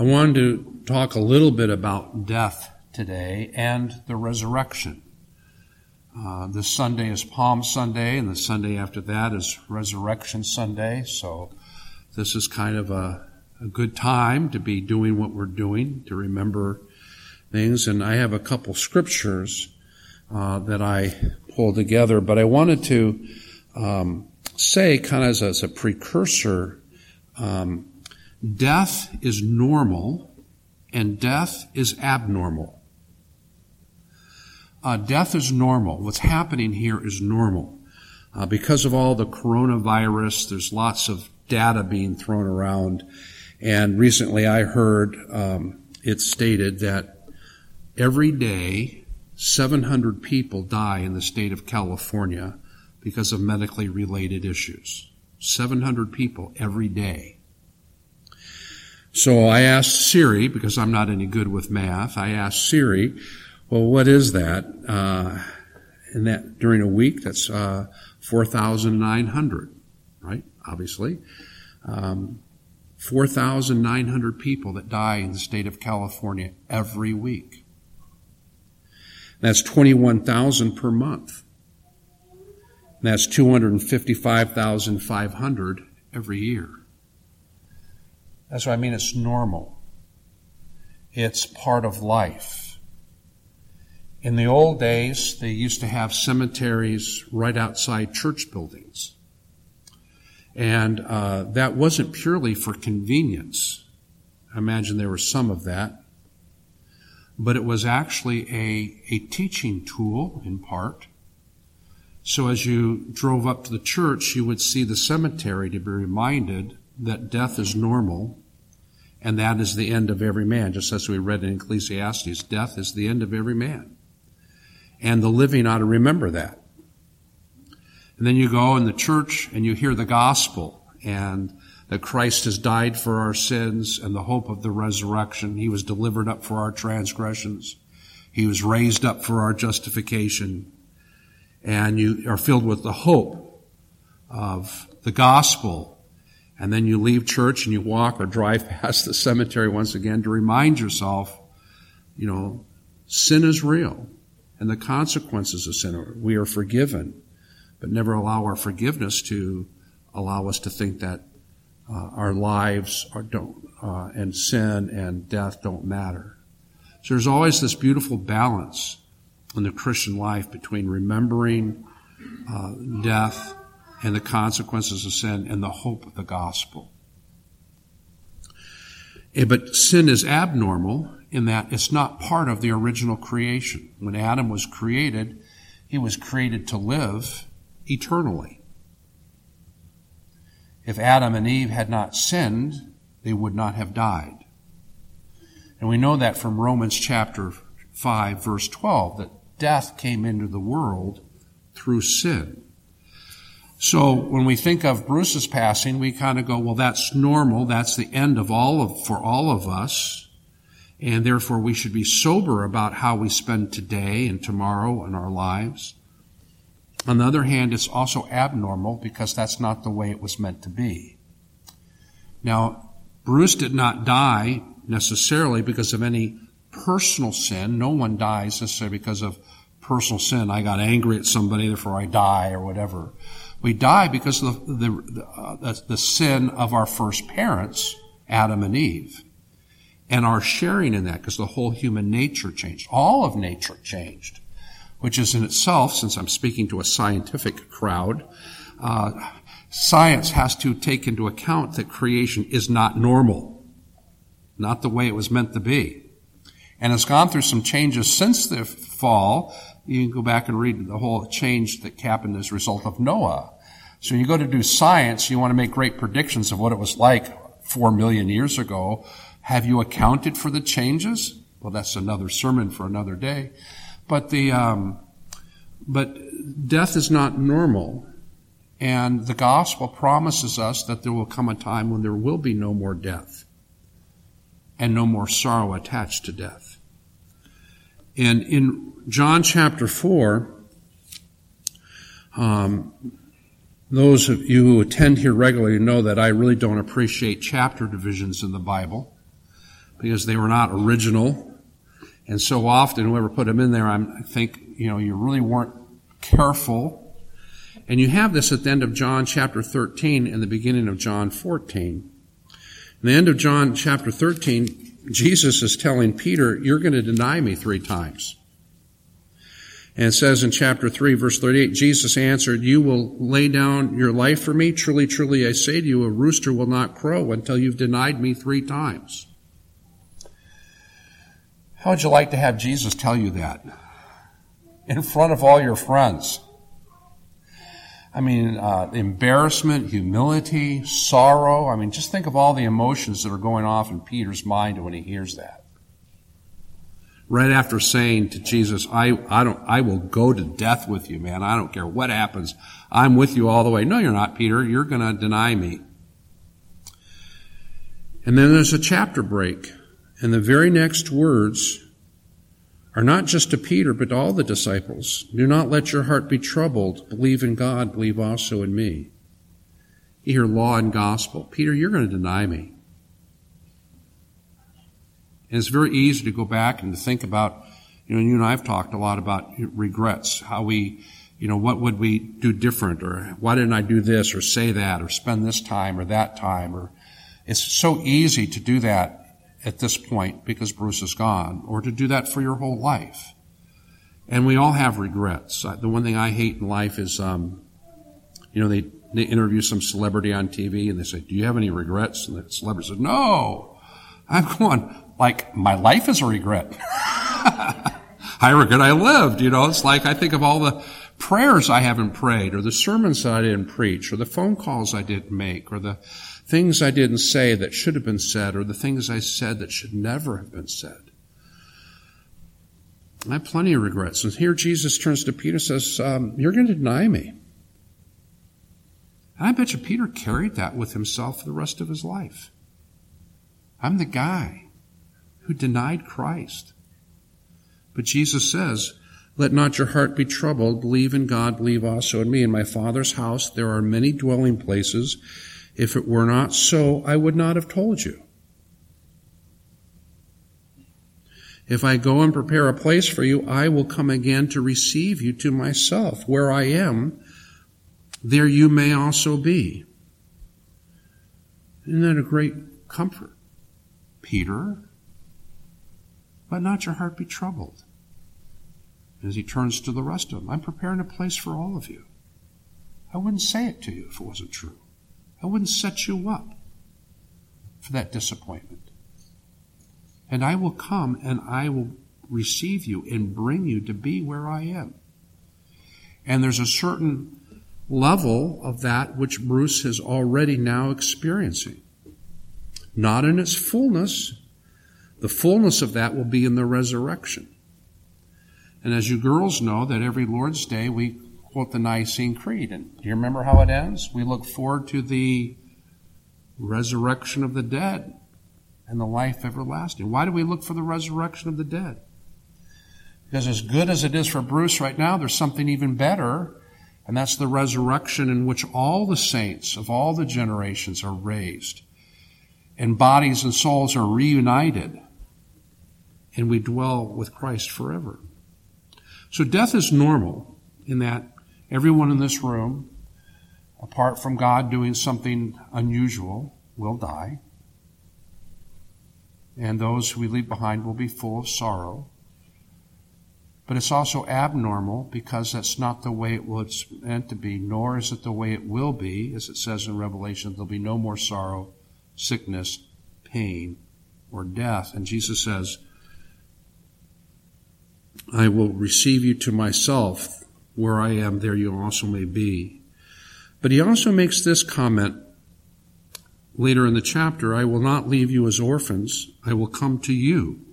I wanted to talk a little bit about death today and the resurrection. This Sunday is Palm Sunday, and the Sunday after that is Resurrection Sunday, so this is kind of a good time to be doing what we're doing, to remember things. And I have a couple scriptures that I pulled together, but I wanted to say, kind of as a precursor, death is normal and death is abnormal. Death is normal. What's happening here is normal. Because of all the coronavirus, there's lots of data being thrown around. And recently I heard it stated that every day 700 people die in the state of California because of medically related issues. 700 people every day. So I asked Siri, because I'm not any good with math, I asked Siri, well, what is that? And that during a week, that's 4,900, right? Obviously. 4,900 people that die in the state of California every week. That's 21,000 per month. And that's 255,500 every year. That's what I mean. It's normal. It's part of life. In the old days, they used to have cemeteries right outside church buildings. And that wasn't purely for convenience. I imagine there was some of that. But it was actually a teaching tool, in part. So as you drove up to the church, you would see the cemetery to be reminded that death is normal, and that is the end of every man. Just as we read in Ecclesiastes, death is the end of every man. And the living ought to remember that. And then you go in the church and you hear the gospel, and that Christ has died for our sins and the hope of the resurrection. He was delivered up for our transgressions. He was raised up for our justification. And you are filled with the hope of the gospel. And then you leave church and you walk or drive past the cemetery once again to remind yourself, sin is real and the consequences of sin. We are forgiven, but never allow our forgiveness to allow us to think that our lives and sin and death don't matter. So there's always this beautiful balance in the Christian life between remembering death and the consequences of sin and the hope of the gospel. But sin is abnormal in that it's not part of the original creation. When Adam was created, he was created to live eternally. If Adam and Eve had not sinned, they would not have died. And we know that from Romans chapter 5, verse 12, that death came into the world through sin. So when we think of Bruce's passing, we kind of go, well, that's normal. That's the end of for all of us. And therefore we should be sober about how we spend today and tomorrow in our lives. On the other hand, it's also abnormal because that's not the way it was meant to be. Now, Bruce did not die necessarily because of any personal sin. No one dies necessarily because of personal sin. I got angry at somebody, therefore I die, or whatever. We die because of the sin of our first parents, Adam and Eve, and our sharing in that, because the whole human nature changed. All of nature changed, which is in itself, since I'm speaking to a scientific crowd, science has to take into account that creation is not normal, not the way it was meant to be. And it's gone through some changes since the fall. You can go back and read the whole change that happened as a result of Noah. So when you go to do science, you want to make great predictions of what it was like 4 million years ago. Have you accounted for the changes? Well, that's another sermon for another day. But death is not normal. And the gospel promises us that there will come a time when there will be no more death and no more sorrow attached to death. And in John chapter 4, those of you who attend here regularly know that I really don't appreciate chapter divisions in the Bible, because they were not original. And so often, whoever put them in there, I think, you really weren't careful. And you have this at the end of John chapter 13 and the beginning of John 14. In the end of John chapter 13, Jesus is telling Peter, you're going to deny me 3 times. And it says in chapter 3, verse 38, Jesus answered, you will lay down your life for me? Truly, truly, I say to you, a rooster will not crow until you've denied me 3 times. How would you like to have Jesus tell you that? In front of all your friends. Embarrassment, humility, sorrow. Just think of all the emotions that are going off in Peter's mind when he hears that. Right after saying to Jesus, I will go to death with you, man. I don't care what happens. I'm with you all the way. No, you're not, Peter. You're going to deny me. And then there's a chapter break. And the very next words are not just to Peter, but to all the disciples. Do not let your heart be troubled. Believe in God. Believe also in me. You hear law and gospel. Peter, you're going to deny me. And it's very easy to go back and to think about, you and I have talked a lot about regrets, how we, what would we do different, or why didn't I do this or say that or spend this time or that time, or it's so easy to do that at this point because Bruce is gone, or to do that for your whole life. And we all have regrets. The one thing I hate in life is, they interview some celebrity on TV and they say, do you have any regrets? And the celebrity says, no. I'm going, my life is a regret. I regret I lived, It's like I think of all the prayers I haven't prayed, or the sermons I didn't preach, or the phone calls I didn't make, or the things I didn't say that should have been said, or the things I said that should never have been said. I have plenty of regrets. And here Jesus turns to Peter and says, you're going to deny me. And I bet you Peter carried that with himself for the rest of his life. I'm the guy who denied Christ. But Jesus says, let not your heart be troubled. Believe in God, believe also in me. In my Father's house there are many dwelling places. If it were not so, I would not have told you. If I go and prepare a place for you, I will come again to receive you to myself. Where I am, there you may also be. Isn't that a great comfort? Peter, let not your heart be troubled. As he turns to the rest of them, I'm preparing a place for all of you. I wouldn't say it to you if it wasn't true. I wouldn't set you up for that disappointment. And I will come and I will receive you and bring you to be where I am. And there's a certain level of that which Bruce is already now experiencing. Not in its fullness. The fullness of that will be in the resurrection. And as you girls know, that every Lord's Day we quote the Nicene Creed. And do you remember how it ends? We look forward to the resurrection of the dead and the life everlasting. Why do we look for the resurrection of the dead? Because as good as it is for Bruce right now, there's something even better, and that's the resurrection in which all the saints of all the generations are raised, and bodies and souls are reunited, and we dwell with Christ forever. So death is normal in that everyone in this room, apart from God doing something unusual, will die. And those who we leave behind will be full of sorrow. But it's also abnormal because that's not the way it was meant to be, nor is it the way it will be, as it says in Revelation, there'll be no more sorrow, sickness, pain, or death. And Jesus says, I will receive you to myself. Where I am, there you also may be. But he also makes this comment later in the chapter, I will not leave you as orphans. I will come to you.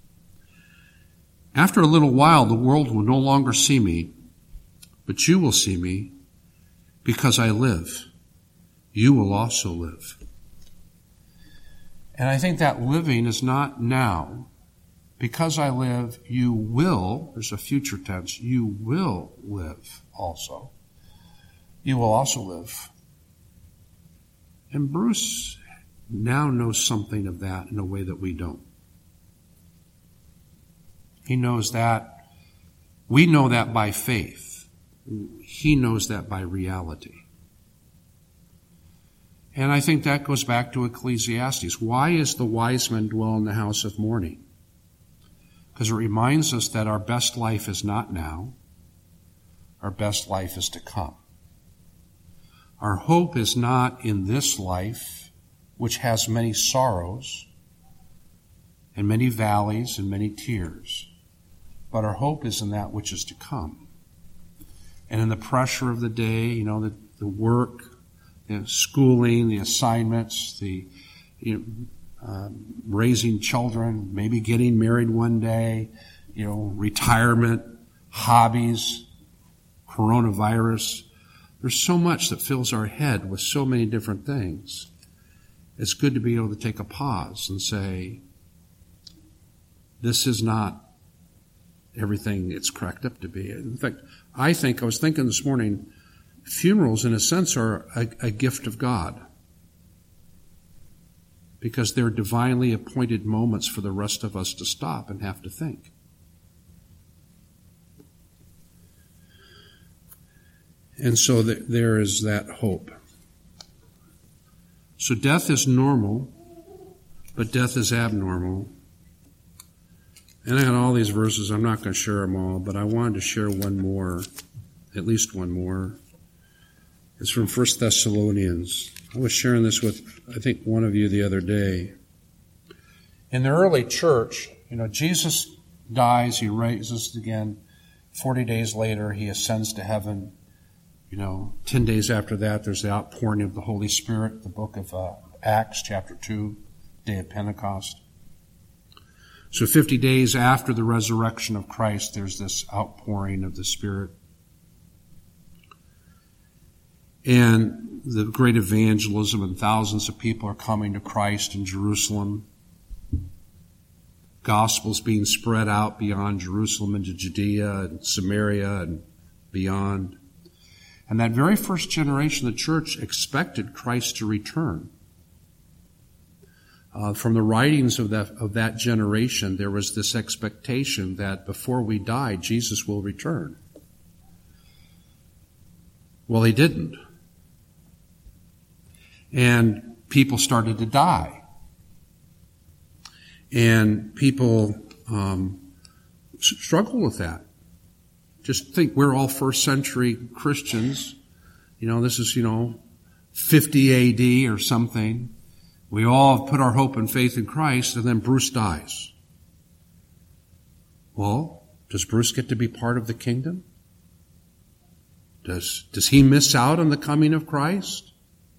After a little while, the world will no longer see me, but you will see me because I live. You will also live. And I think that living is not now. Because I live, you will, there's a future tense, you will live also. You will also live. And Bruce now knows something of that in a way that we don't. He knows that. We know that by faith. He knows that by reality. And I think that goes back to Ecclesiastes. Why is the wise man dwell in the house of mourning? Because it reminds us that our best life is not now. Our best life is to come. Our hope is not in this life, which has many sorrows and many valleys and many tears. But our hope is in that which is to come. And in the pressure of the day, the work, the schooling, the assignments, the raising children, maybe getting married one day, retirement, hobbies, coronavirus. There's so much that fills our head with so many different things. It's good to be able to take a pause and say, this is not everything it's cracked up to be. In fact, I was thinking this morning, funerals in a sense are a gift of God, because they're divinely appointed moments for the rest of us to stop and have to think. And so there is that hope. So death is normal, but death is abnormal. And I got all these verses. I'm not going to share them all, but I wanted to share one more, at least one more. It's from 1 Thessalonians. I was sharing this with, I think, one of you the other day. In the early church, Jesus dies, he raises again. 40 days later, he ascends to heaven. 10 days after that, there's the outpouring of the Holy Spirit, the book of Acts, chapter 2, day of Pentecost. So 50 days after the resurrection of Christ, there's this outpouring of the Spirit. And the great evangelism, and thousands of people are coming to Christ in Jerusalem. Gospel's being spread out beyond Jerusalem into Judea and Samaria and beyond. And that very first generation of the church expected Christ to return. From the writings of that generation, there was this expectation that before we die, Jesus will return. Well, he didn't. And people started to die. And people struggle with that. Just think, we're all first century Christians. This is, 50 AD or something. We all have put our hope and faith in Christ, and then Bruce dies. Well, does Bruce get to be part of the kingdom? Does he miss out on the coming of Christ?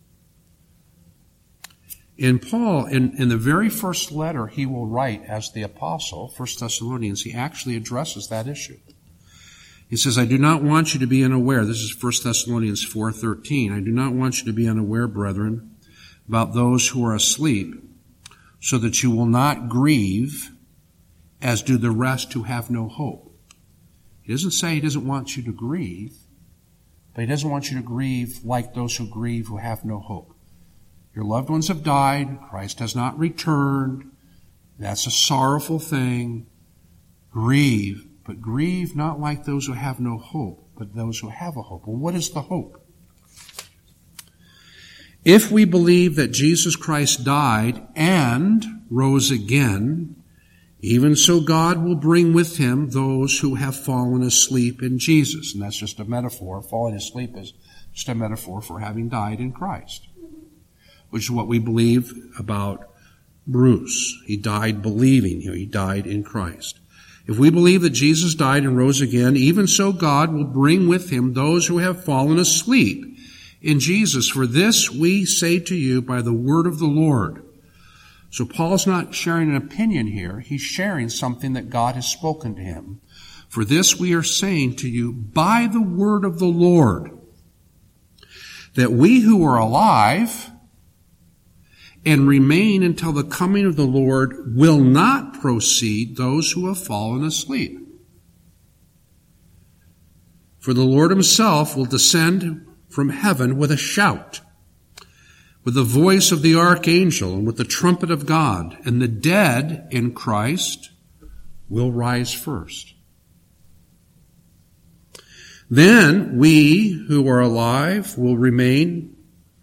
In Paul, in the very first letter he will write as the apostle, 1 Thessalonians, he actually addresses that issue. He says, I do not want you to be unaware. This is 1 Thessalonians 4:13. I do not want you to be unaware, brethren, about those who are asleep, so that you will not grieve as do the rest who have no hope. He doesn't say he doesn't want you to grieve, but he doesn't want you to grieve like those who grieve who have no hope. Your loved ones have died. Christ has not returned. That's a sorrowful thing. Grieve, but grieve not like those who have no hope, but those who have a hope. Well, what is the hope? If we believe that Jesus Christ died and rose again, even so God will bring with him those who have fallen asleep in Jesus. And that's just a metaphor. Falling asleep is just a metaphor for having died in Christ, which is what we believe about Bruce. He died believing. He died in Christ. If we believe that Jesus died and rose again, even so God will bring with him those who have fallen asleep in Jesus. For this we say to you by the word of the Lord. So Paul's not sharing an opinion here. He's sharing something that God has spoken to him. For this we are saying to you by the word of the Lord, that we who are alive and remain until the coming of the Lord will not precede those who have fallen asleep. For the Lord himself will descend from heaven with a shout, with the voice of the archangel, and with the trumpet of God, and the dead in Christ will rise first. Then we who are alive will remain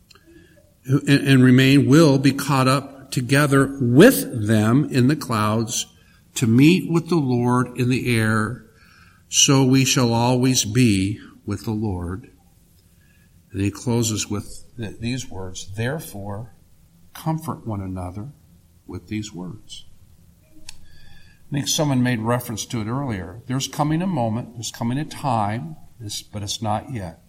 will be caught up together with them in the clouds to meet with the Lord in the air. So we shall always be with the Lord. And he closes with these words, therefore, comfort one another with these words. I think someone made reference to it earlier. There's coming a moment, there's coming a time, but it's not yet,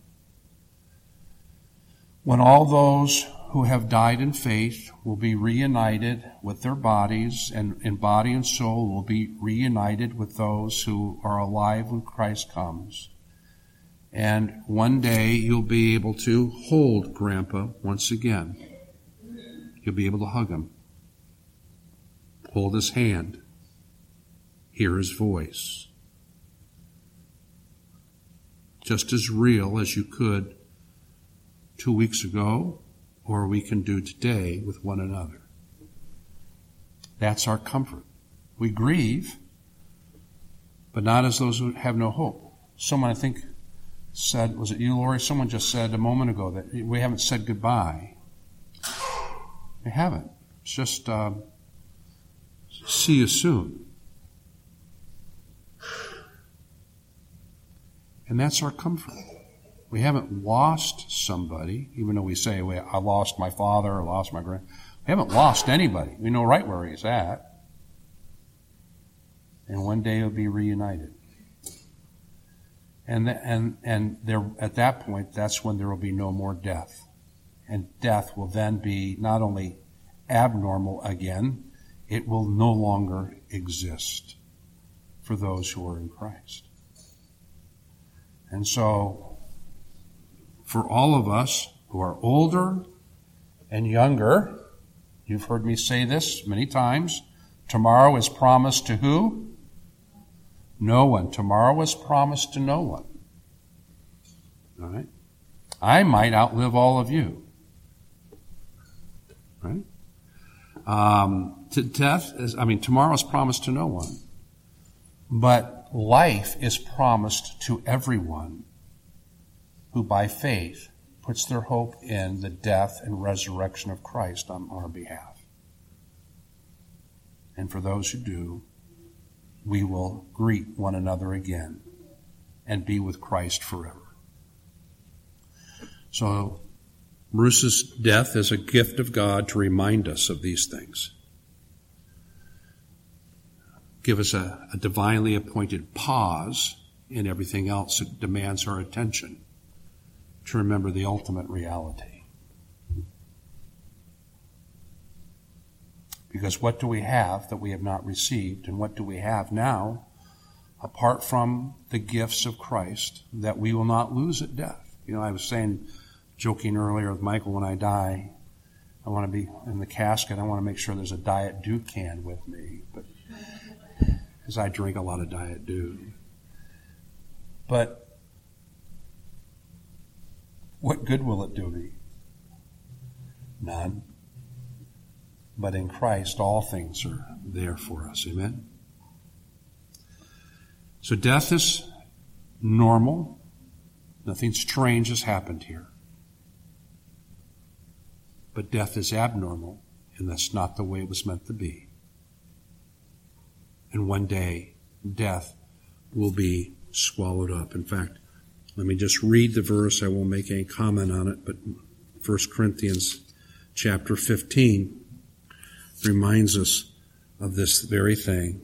when all those who have died in faith will be reunited with their bodies, and body and soul will be reunited with those who are alive when Christ comes. And one day you'll be able to hold Grandpa once again. You'll be able to hug him, hold his hand, hear his voice. Just as real as you could 2 weeks ago, or we can do today with one another. That's our comfort. We grieve, but not as those who have no hope. Someone, I think, said, was it you, Lori? Someone just said a moment ago that we haven't said goodbye. We haven't. It's just see you soon. And that's our comfort. We haven't lost somebody, even though we say, I lost my father or lost my grand. We haven't lost anybody. We know right where he's at. And one day he'll be reunited. And there, at that point, that's when there will be no more death. And death will then be not only abnormal again, it will no longer exist for those who are in Christ. And so, for all of us who are older and younger, you've heard me say this many times, tomorrow is promised to who? No one. Tomorrow is promised to no one. All right? I might outlive all of you. Right? Tomorrow is promised to no one. But life is promised to everyone who by faith puts their hope in the death and resurrection of Christ on our behalf. And for those who do, we will greet one another again and be with Christ forever. So, Bruce's death is a gift of God to remind us of these things. Give us a divinely appointed pause in everything else that demands our attention to remember the ultimate reality. Because what do we have that we have not received? And what do we have now, apart from the gifts of Christ, that we will not lose at death? You know, I was saying, joking earlier with Michael, when I die, I want to be in the casket, I want to make sure there's a Diet Dew can with me, but because I drink a lot of Diet Dew. But what good will it do me? None. But in Christ, all things are there for us. Amen? So death is normal. Nothing strange has happened here. But death is abnormal, and that's not the way it was meant to be. And one day, death will be swallowed up. In fact, let me just read the verse. I won't make any comment on it, but 1 Corinthians chapter 15 reminds us of this very thing.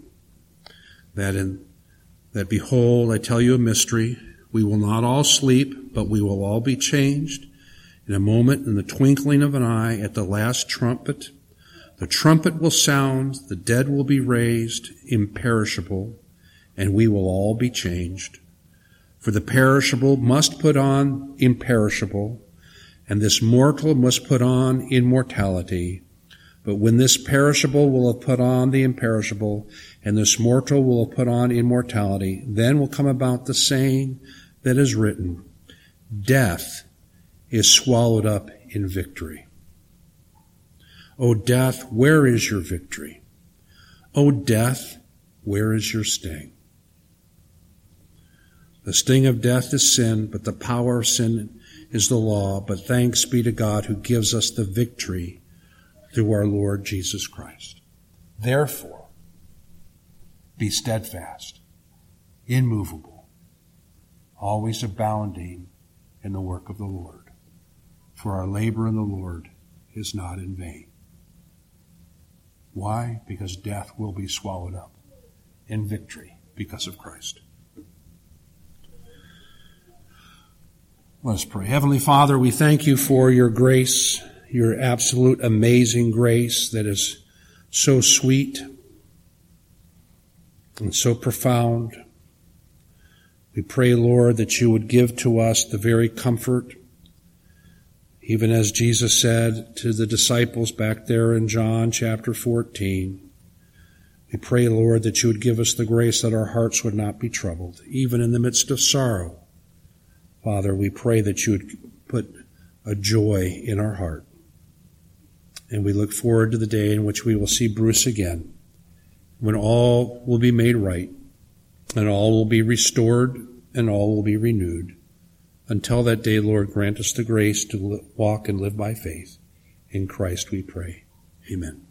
That behold, I tell you a mystery. We will not all sleep, but we will all be changed. In a moment, in the twinkling of an eye, at the last trumpet, the trumpet will sound, the dead will be raised, imperishable, and we will all be changed. For the perishable must put on imperishable, and this mortal must put on immortality. But when this perishable will have put on the imperishable, and this mortal will have put on immortality, then will come about the saying that is written, death is swallowed up in victory. O death, where is your victory? O death, where is your sting? The sting of death is sin, but the power of sin is the law. But thanks be to God who gives us the victory through our Lord Jesus Christ. Therefore, be steadfast, immovable, always abounding in the work of the Lord. For our labor in the Lord is not in vain. Why? Because death will be swallowed up in victory because of Christ. Let us pray. Heavenly Father, we thank you for your grace, your absolute amazing grace that is so sweet and so profound. We pray, Lord, that you would give to us the very comfort, even as Jesus said to the disciples back there in John chapter 14. We pray, Lord, that you would give us the grace that our hearts would not be troubled, even in the midst of sorrow. Father, we pray that you would put a joy in our heart. And we look forward to the day in which we will see Bruce again, when all will be made right, and all will be restored, and all will be renewed. Until that day, Lord, grant us the grace to walk and live by faith. In Christ we pray. Amen.